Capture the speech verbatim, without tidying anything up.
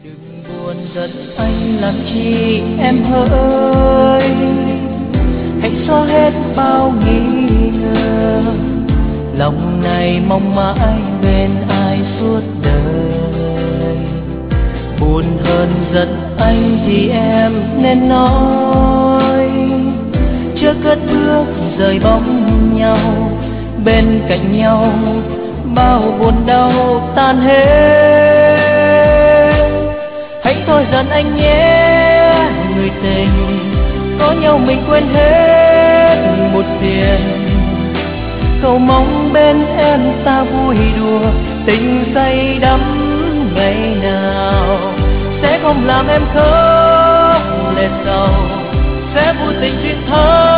Đừng buồn giận anh làm chi em hỡi, hãy xóa hết bao nghi ngờ, lòng này mong mãi bên ai suốt đời. Buồn hơn giận anh thì em nên nói, chưa cất bước rời bóng nhau, bên cạnh nhau bao buồn đau tan hết. Hãy thôi giận anh nhé người tình, có nhau mình quên hết một phiền. Cầu mong bên em ta vui đùa, tình say đắm ngày nào sẽ không làm em khóc lệ sầu, sẽ vô tình duyên thơ